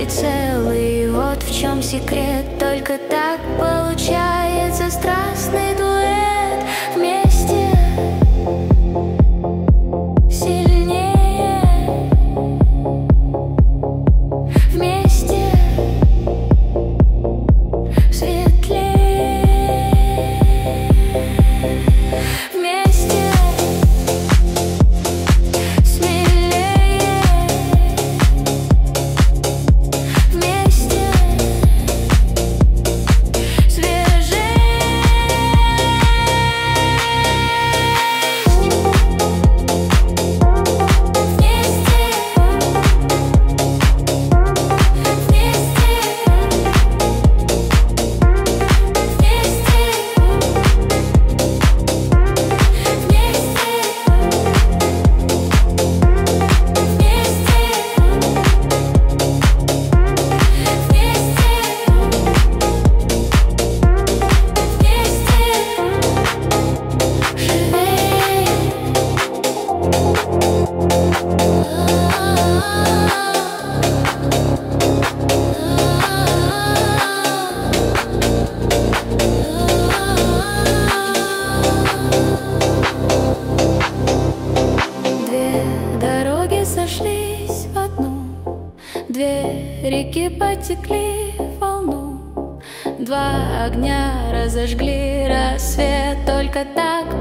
целый. Вот в чем секрет, только так получается страстный дуэт. Вместе сильнее, вместе светлее, вместе смелее, вместе свежее. Две дороги сошлись в одну, две реки потекли в волну, два огня разожгли рассвет. Только так